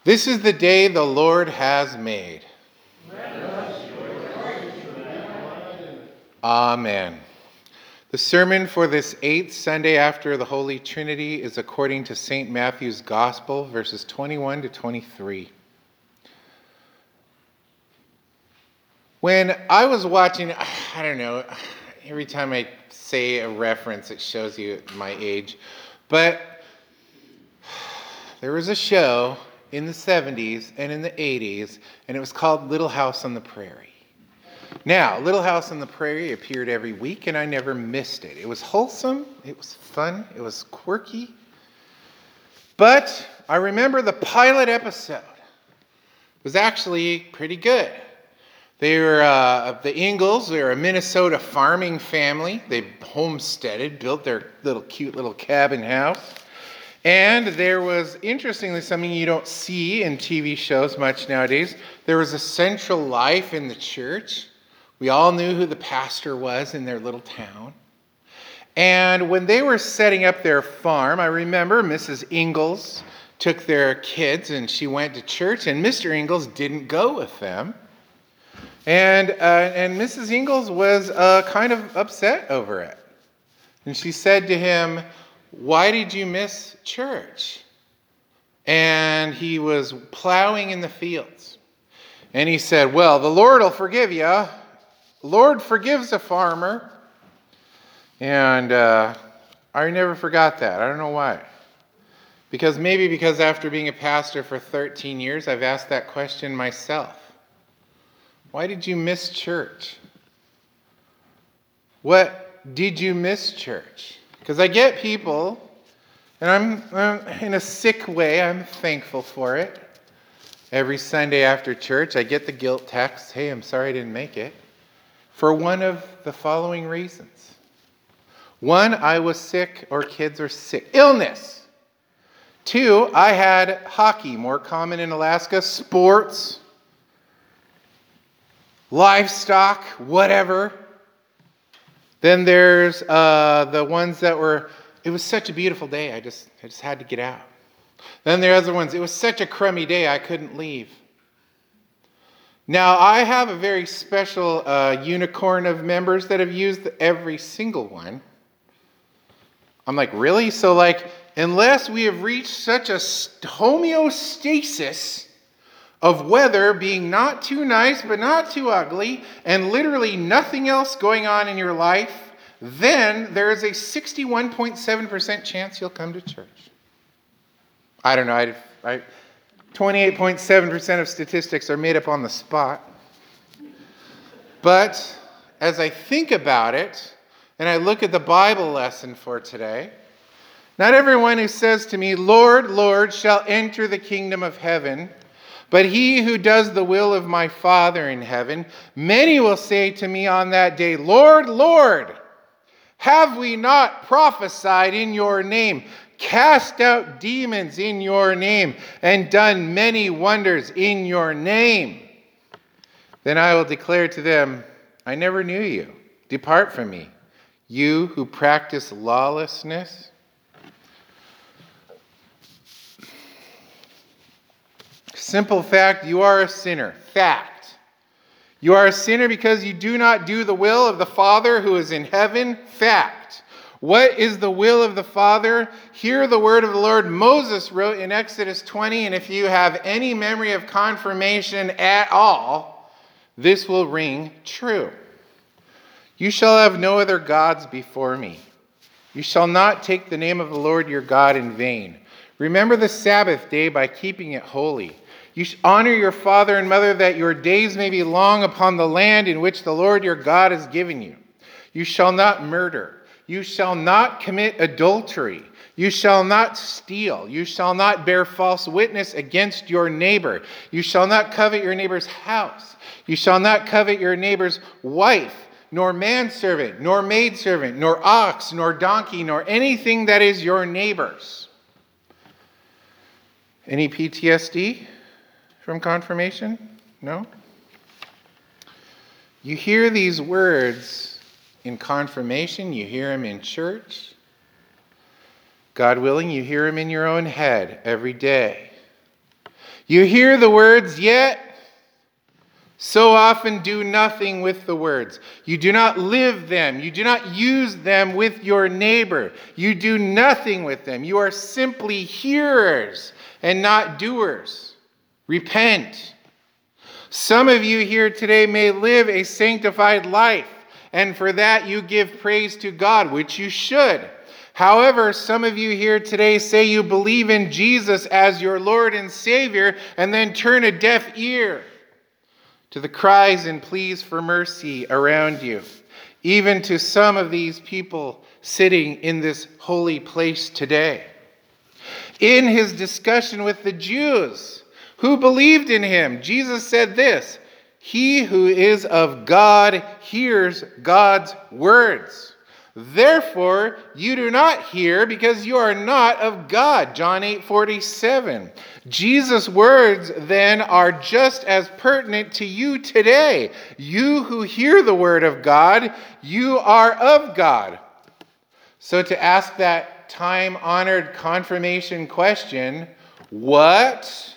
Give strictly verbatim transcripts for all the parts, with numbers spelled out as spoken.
This is the day the Lord has made. Amen. The sermon for this eighth Sunday after the Holy Trinity is according to Saint Matthew's Gospel, verses twenty-one to twenty-three. When I was watching, I don't know, every time I say a reference, it shows you my age, but there was a show in the seventies and in the eighties, and it was called Little House on the Prairie. Now, Little House on the Prairie appeared every week, and I never missed it. It was wholesome, it was fun, it was quirky. But I remember the pilot episode was actually pretty good. They were uh, the Ingalls. They were a Minnesota farming family. They homesteaded, built their little cute little cabin house. And there was, interestingly, something you don't see in T V shows much nowadays. There was a central life in the church. We all knew who the pastor was in their little town. And when they were setting up their farm, I remember Missus Ingalls took their kids and she went to church, and Mister Ingalls didn't go with them. And, uh, and Missus Ingalls was uh, kind of upset over it. And she said to him, "Why did you miss church?" And he was plowing in the fields. And he said, "Well, the Lord will forgive you. The Lord forgives a farmer." And uh, I never forgot that. I don't know why. Because maybe because after being a pastor for thirteen years, I've asked that question myself. Why did you miss church? What did you miss church? Because I get people, and I'm, I'm in a sick way, I'm thankful for it. Every Sunday after church, I get the guilt text, "Hey, I'm sorry I didn't make it," for one of the following reasons. One, I was sick, or kids are sick. Illness. Two, I had hockey, more common in Alaska, sports, livestock, whatever. Then there's uh, the ones that were, it was such a beautiful day, I just I just had to get out. Then there are other ones, it was such a crummy day, I couldn't leave. Now, I have a very special uh, unicorn of members that have used every single one. I'm like, really? So like, unless we have reached such a homeostasis of weather being not too nice but not too ugly, and literally nothing else going on in your life, then there is a sixty-one point seven percent chance you'll come to church. I don't know, I, I, twenty-eight point seven percent of statistics are made up on the spot. But as I think about it, and I look at the Bible lesson for today, not everyone who says to me, "Lord, Lord," shall enter the kingdom of heaven, but he who does the will of my Father in heaven. Many will say to me on that day, "Lord, Lord, have we not prophesied in your name, cast out demons in your name, and done many wonders in your name?" Then I will declare to them, "I never knew you. Depart from me, you who practice lawlessness." Simple fact, you are a sinner. Fact. You are a sinner because you do not do the will of the Father who is in heaven. Fact. What is the will of the Father? Hear the word of the Lord. Moses wrote in Exodus twenty, and if you have any memory of confirmation at all, this will ring true. "You shall have no other gods before me. You shall not take the name of the Lord your God in vain. Remember the Sabbath day by keeping it holy. You should honor your father and mother, that your days may be long upon the land in which the Lord your God has given you. You shall not murder. You shall not commit adultery. You shall not steal. You shall not bear false witness against your neighbor. You shall not covet your neighbor's house. You shall not covet your neighbor's wife, nor manservant, nor maidservant, nor ox, nor donkey, nor anything that is your neighbor's." Any P T S D from confirmation? No? You hear these words in confirmation, you hear them in church. God willing, you hear them in your own head every day. You hear the words, yet so often do nothing with the words. You do not live them. You do not use them with your neighbor. You do nothing with them. You are simply hearers and not doers. Repent. Some of you here today may live a sanctified life, and for that you give praise to God, which you should. However, some of you here today say you believe in Jesus as your Lord and Savior, and then turn a deaf ear to the cries and pleas for mercy around you, even to some of these people sitting in this holy place today. In his discussion with the Jews who believed in him, Jesus said this, "He who is of God hears God's words. Therefore, you do not hear because you are not of God." John eight forty-seven. Jesus' words then are just as pertinent to you today. You who hear the word of God, you are of God. So to ask that time-honored confirmation question, what?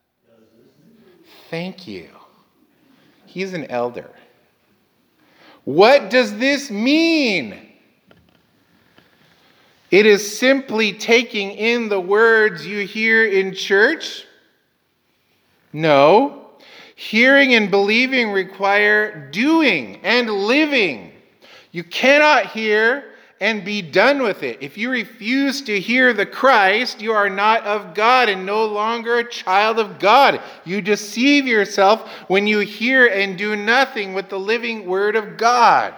Thank you. He's an elder. What does this mean? It is simply taking in the words you hear in church? No. Hearing and believing require doing and living. You cannot hear and be done with it. If you refuse to hear the Christ, you are not of God and no longer a child of God. You deceive yourself when you hear and do nothing with the living word of God.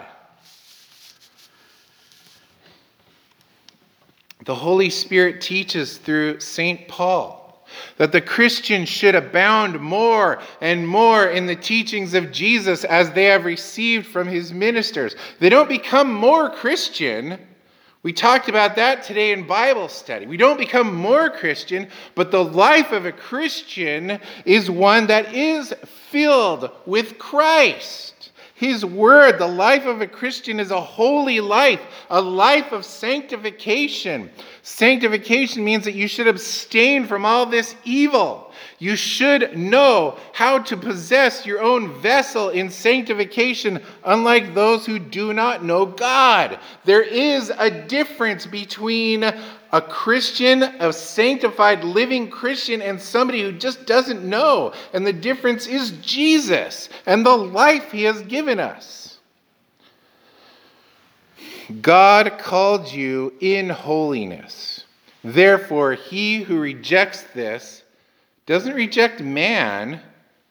The Holy Spirit teaches through Saint Paul that the Christian should abound more and more in the teachings of Jesus as they have received from his ministers. They don't become more Christian. We talked about that today in Bible study. We don't become more Christian, but the life of a Christian is one that is filled with Christ. His word, the life of a Christian, is a holy life, a life of sanctification. Sanctification means that you should abstain from all this evil. You should know how to possess your own vessel in sanctification, unlike those who do not know God. There is a difference between a Christian, a sanctified living Christian, and somebody who just doesn't know. And the difference is Jesus and the life he has given us. God called you in holiness. Therefore, he who rejects this doesn't reject man,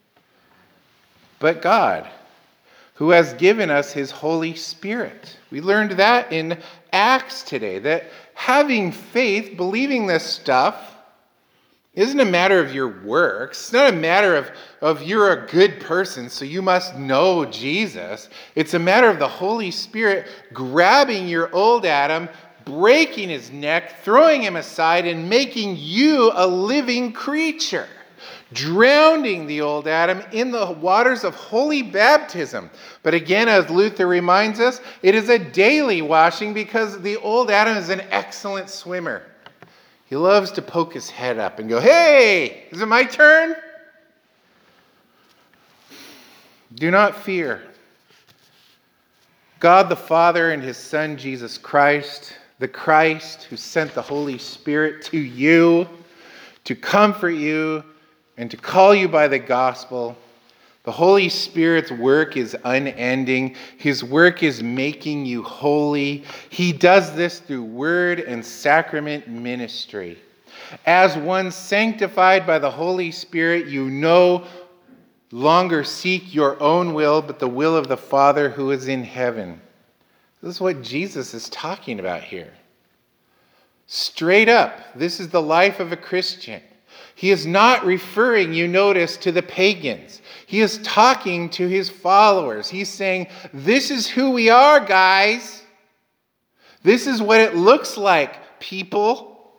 but God, who has given us his Holy Spirit. We learned that in Acts today, that having faith, believing this stuff, isn't a matter of your works. It's not a matter of, of you're a good person, so you must know Jesus. It's a matter of the Holy Spirit grabbing your old Adam, breaking his neck, throwing him aside, and making you a living creature. Drowning the old Adam in the waters of holy baptism. But again, as Luther reminds us, it is a daily washing because the old Adam is an excellent swimmer. He loves to poke his head up and go, "Hey, is it my turn?" Do not fear. God the Father and his Son Jesus Christ, the Christ who sent the Holy Spirit to you to comfort you and to call you by the gospel. The Holy Spirit's work is unending. His work is making you holy. He does this through word and sacrament ministry. As one sanctified by the Holy Spirit, you no longer seek your own will, but the will of the Father who is in heaven. This is what Jesus is talking about here. Straight up, this is the life of a Christian. He is not referring, you notice, to the pagans. He is talking to his followers. He's saying, this is who we are, guys. This is what it looks like, people.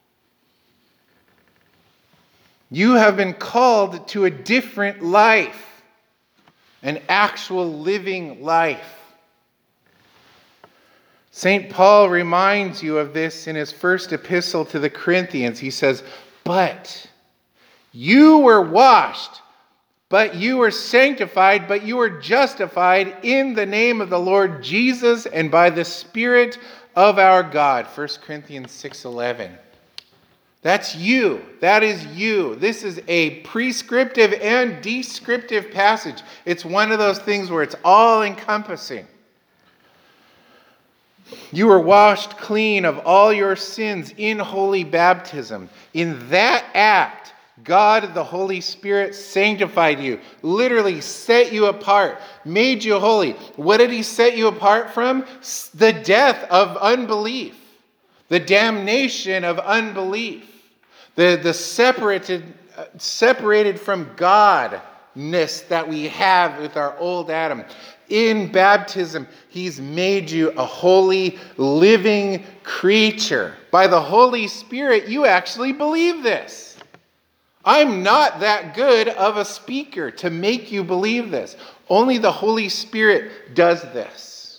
You have been called to a different life, an actual living life. Saint Paul reminds you of this in his first epistle to the Corinthians. He says, but You were washed, but you were sanctified, but you were justified in the name of the Lord Jesus and by the Spirit of our God. First Corinthians six eleven. That's you. That is you. This is a prescriptive and descriptive passage. It's one of those things where it's all encompassing. You were washed clean of all your sins in holy baptism. In that act, God, the Holy Spirit, sanctified you, literally set you apart, made you holy. What did he set you apart from? The death of unbelief, the damnation of unbelief, the, the separated, uh, separated from Godness that we have with our old Adam. In baptism, he's made you a holy, living creature. By the Holy Spirit, you actually believe this. I'm not that good of a speaker to make you believe this. Only the Holy Spirit does this.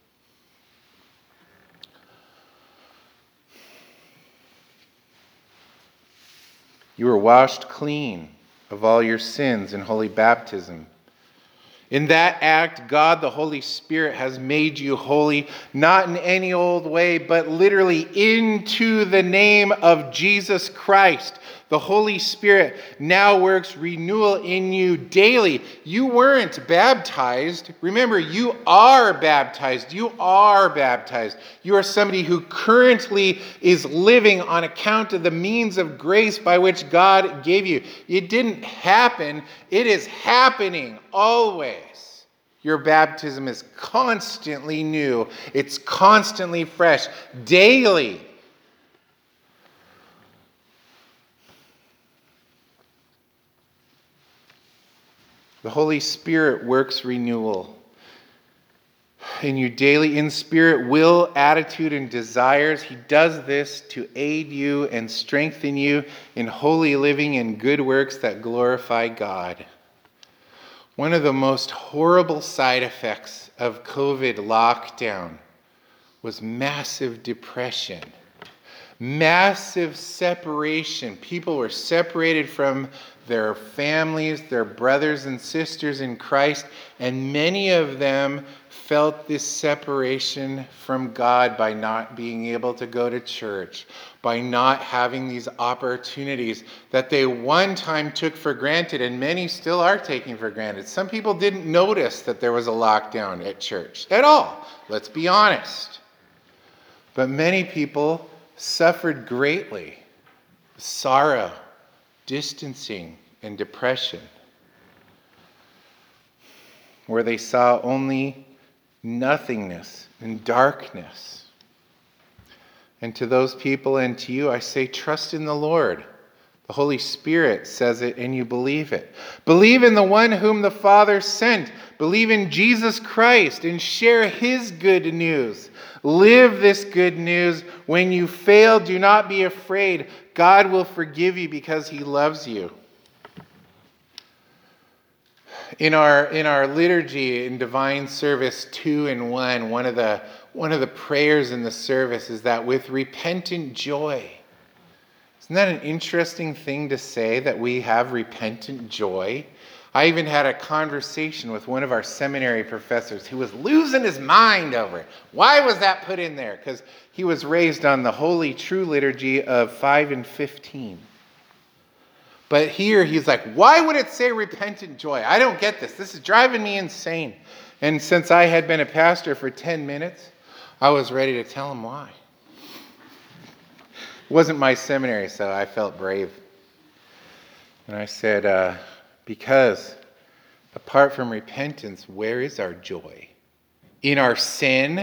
You were washed clean of all your sins in holy baptism. In that act, God, the Holy Spirit, has made you holy, not in any old way, but literally into the name of Jesus Christ. The Holy Spirit now works renewal in you daily. You weren't baptized. Remember, you are baptized. You are baptized. You are somebody who currently is living on account of the means of grace by which God gave you. It didn't happen. It is happening always. Your baptism is constantly new. It's constantly fresh, daily. The Holy Spirit works renewal in you daily in spirit, will, attitude, and desires. He does this to aid you and strengthen you in holy living and good works that glorify God. One of the most horrible side effects of COVID lockdown was massive depression, massive separation. People were separated from their families, their brothers and sisters in Christ, and many of them felt this separation from God by not being able to go to church, by not having these opportunities that they one time took for granted, and many still are taking for granted. Some people didn't notice that there was a lockdown at church at all, let's be honest. But many people suffered greatly, sorrow, distancing, and depression, where they saw only nothingness and darkness. And to those people and to you, I say, trust in the Lord. The Holy Spirit says it and you believe it. Believe in the one whom the Father sent. Believe in Jesus Christ and share his good news. Live this good news. When you fail, do not be afraid. God will forgive you because he loves you. In our in our liturgy in divine service two and one, one of the one of the prayers in the service is that with repentant joy. Isn't that an interesting thing to say, that we have repentant joy? I even had a conversation with one of our seminary professors who was losing his mind over it. Why was that put in there? Because he was raised on the holy true liturgy of five and fifteen. But here he's like, why would it say repentant joy? I don't get this. This is driving me insane. And since I had been a pastor for ten minutes, I was ready to tell him why. It wasn't my seminary, so I felt brave. And I said, uh, because apart from repentance, where is our joy? In our sin?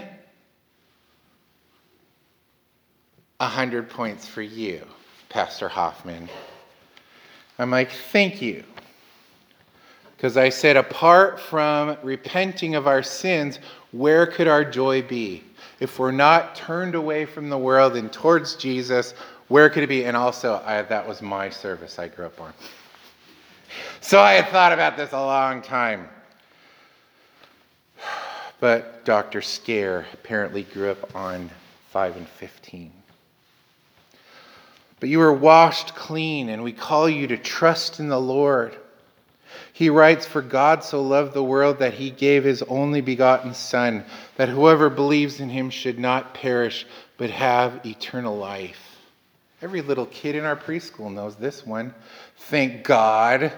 A hundred points for you, Pastor Hoffman. I'm like, thank you. Because I said, apart from repenting of our sins, where could our joy be? If we're not turned away from the world and towards Jesus, where could it be? And also, I, that was my service I grew up on. So I had thought about this a long time. But Doctor Scare apparently grew up on five and fifteen. But you are washed clean, and we call you to trust in the Lord. He writes, "For God so loved the world that he gave his only begotten Son, that whoever believes in him should not perish, but have eternal life." Every little kid in our preschool knows this one. Thank God.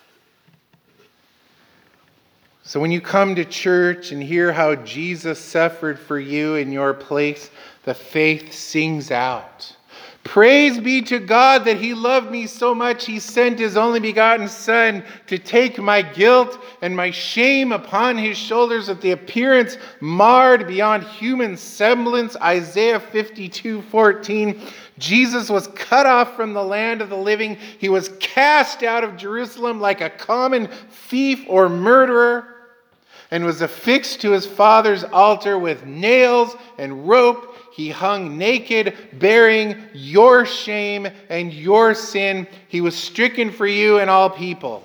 So when you come to church and hear how Jesus suffered for you in your place, the faith sings out. Praise be to God that he loved me so much he sent his only begotten Son to take my guilt and my shame upon his shoulders with the appearance marred beyond human semblance. Isaiah fifty-two fourteen. Jesus was cut off from the land of the living. He was cast out of Jerusalem like a common thief or murderer, and was affixed to his Father's altar with nails and rope. He hung naked, bearing your shame and your sin. He was stricken for you and all people.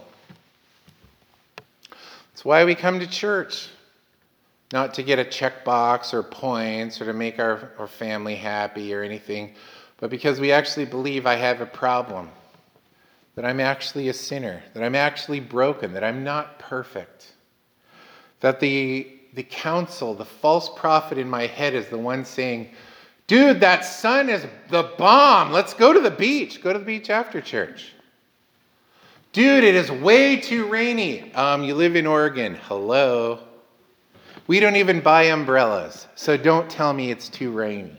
That's why we come to church. Not to get a checkbox or points or to make our, our family happy or anything, but because we actually believe I have a problem. That I'm actually a sinner. That I'm actually broken. That I'm not perfect. That the the counsel, the false prophet in my head is the one saying, "Dude, that sun is the bomb. Let's go to the beach. Go to the beach after church. Dude, it is way too rainy. Um, you live in Oregon. Hello. We don't even buy umbrellas, so don't tell me it's too rainy.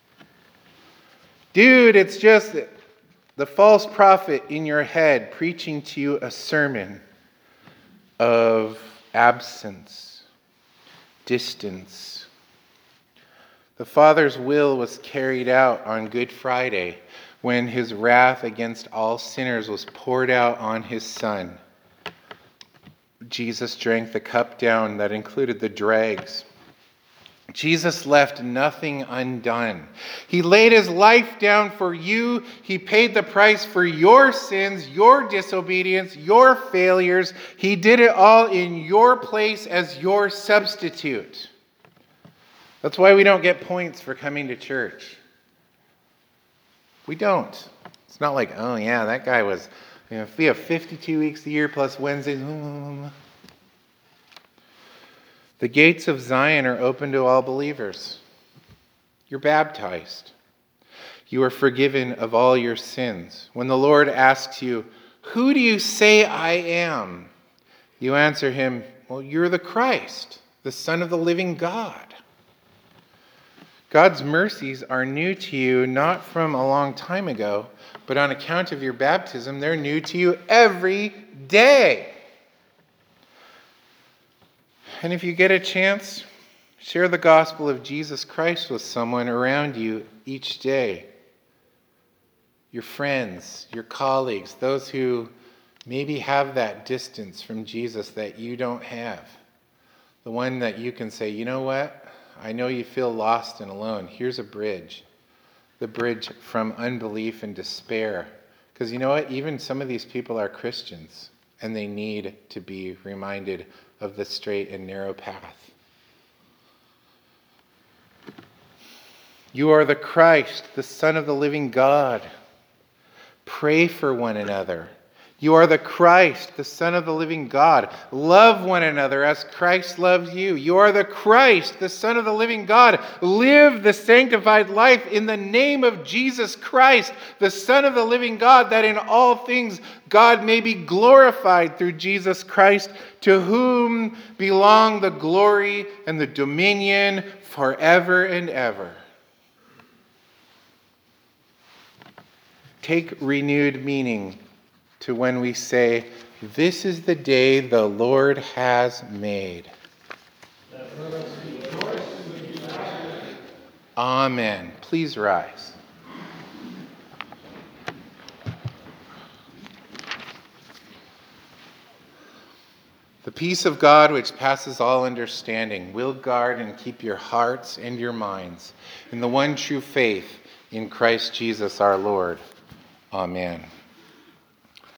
Dude, it's just the false prophet in your head preaching to you a sermon of absence, distance. The Father's will was carried out on Good Friday when his wrath against all sinners was poured out on his Son. Jesus drank the cup down that included the dregs. Jesus left nothing undone. He laid his life down for you. He paid the price for your sins, your disobedience, your failures. He did it all in your place as your substitute. That's why we don't get points for coming to church. We don't. It's not like, oh yeah, that guy was, you know, if we have fifty-two weeks a year plus Wednesdays. The gates of Zion are open to all believers. You're baptized. You are forgiven of all your sins. When the Lord asks you, "Who do you say I am?" you answer him, "Well, you're the Christ, the Son of the living God." God's mercies are new to you, not from a long time ago, but on account of your baptism, they're new to you every day. And if you get a chance, share the gospel of Jesus Christ with someone around you each day. Your friends, your colleagues, those who maybe have that distance from Jesus that you don't have. The one that you can say, you know what? I know you feel lost and alone. Here's a bridge. The bridge from unbelief and despair. Because you know what? Even some of these people are Christians, and they need to be reminded of the straight and narrow path. You are the Christ, the Son of the living God. Pray for one another. You are the Christ, the Son of the living God. Love one another as Christ loves you. You are the Christ, the Son of the living God. Live the sanctified life in the name of Jesus Christ, the Son of the living God, that in all things God may be glorified through Jesus Christ, to whom belong the glory and the dominion forever and ever. Take renewed meaning to when we say, "This is the day the Lord has made." Amen. Please rise. The peace of God, which passes all understanding, will guard and keep your hearts and your minds in the one true faith in Christ Jesus our Lord. Amen.